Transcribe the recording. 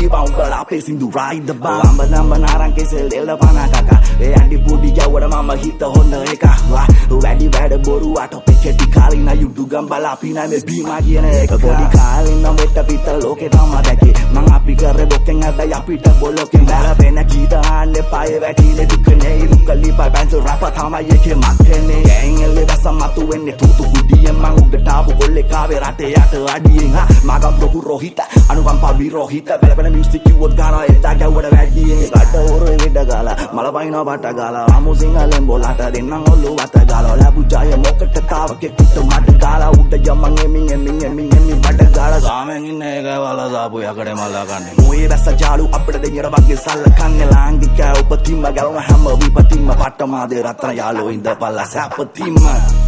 ජීවා උඹලා අපේ සින්දු ride the bomb අම්බ නම්බ නාරං කෙසෙල් දෙල්ල පනා කකා ඒ අඩි පුඩි යවඩ මම හිත හොඳ එක වැඩි වැඩ බොරුවට පෙකටි කාලින යුඩු ගම්බලා පිනා මේ බීමා කියන එක පොඩි කාලින නම් වෙට පිට ලෝකේ තම දැකේ මං අපි කරේ බොකෙන් හැබැයි අපිට බොලෝකෙන් බැලපෙන කීත ආන්නේ පායේ වැටිනේ දුකනේ ඉරුකලි බැන්ස් රැප තමයි එකේ මක්කනේ ගෑන් එල්ලේ බසමතු වෙන්නේ තුතු කුඩියෙන් මං උඩට ආපු කොල්ලේ කාවේ රටේ යට අඩියෙන් මගම් ප්‍රොපු රෝහිත අනුකම්පා විරෝහිත බැලපෙන මියුසික් කිව්වොත් ගානවා එදා ගැව්වට වැඩියෙන් රට හොරේ වෙඩ ගාලා මල පයින්නවා බට ගාලා ආමු සිංහලෙන් බොලට දෙන්නම් ඔල්ලු වත ගාලා ලැබු ජය මොකට තාවකේ කුට මඩ ගාලා උඩ යමන් එමින් බඩ ගාලා සාමෙන් ඉන්න එක වල දාපු යකඩේ මල්ලා කන්නේ මොයේ වැස්ස ජාලු අපිට දෙයර වගේ සල්ල කන්නේ ලාංගික උපතිම්ම ගලන හැම විපතිම්ම පට්ටමාදේ රත්න යාලෝ ඉඳ පල්ලා සැපතිම්ම